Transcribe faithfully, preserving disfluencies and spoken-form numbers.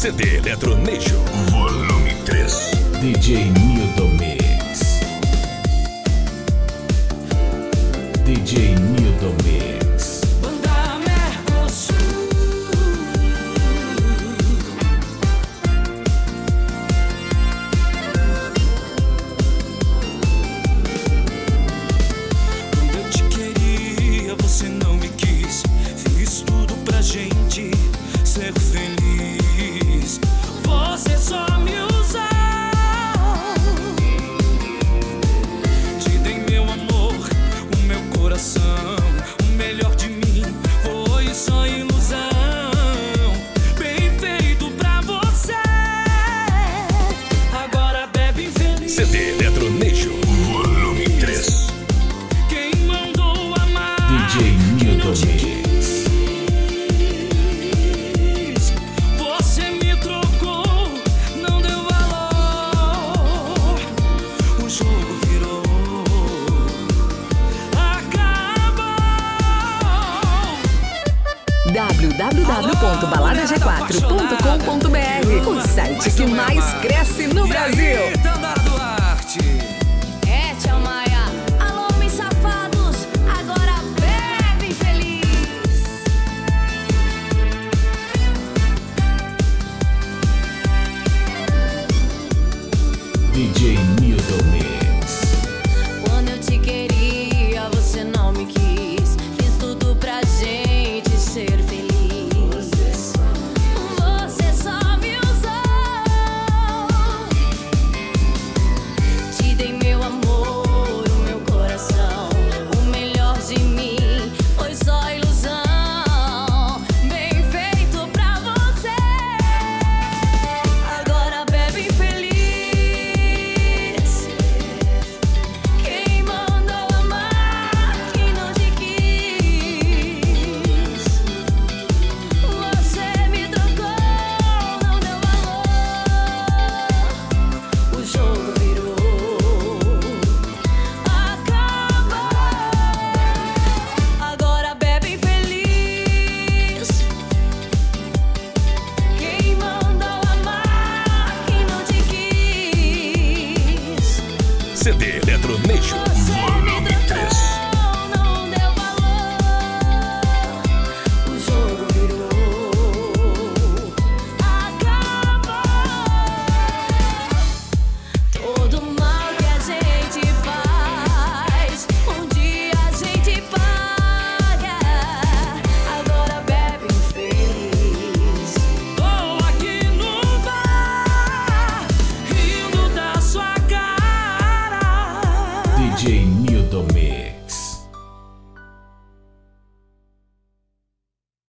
C D Eletronation Volume três. D J Nildo Mix. D J Nildo Mix. Banda Mercosul. Quando eu te queria, você não me quis. Fiz tudo pra gente ser feliz. Você só me usou. Te dei meu amor, o meu coração. O melhor de mim foi só ilusão. Bem feito pra você. Agora bebe infeliz. C D Eletronation Volume três. Quem mandou amar? D J Nildo Mix. Você me trocou, não deu valor. O jogo virou, acabou. w w w ponto balada g quatro ponto com ponto b r, o site que mais cresce no Brasil. Tandara Duarte. É, tia Maia. Alô, homens safados, agora bebe feliz. D J Nildo Mix. Quando eu te queria, você não me quis. Fiz tudo pra gente ser feliz. Você só me usou. Te dei meu amor, o meu coração. O melhor de mim foi só ilusão. Bem feito pra você. Agora bebe infeliz. Quem mandou amar, quem não te quis. Você me trocou, não deu valor. O jogo virou, acabou. Agora bebe infeliz. Quem mandou amar, quem não te quis. C D Eletronation Volume três. Não deu valor. O jogo virou, acabou. Todo mal que a gente faz, um dia a gente paga. Agora bebe infeliz. Tô aqui no bar, rindo da sua cara. D J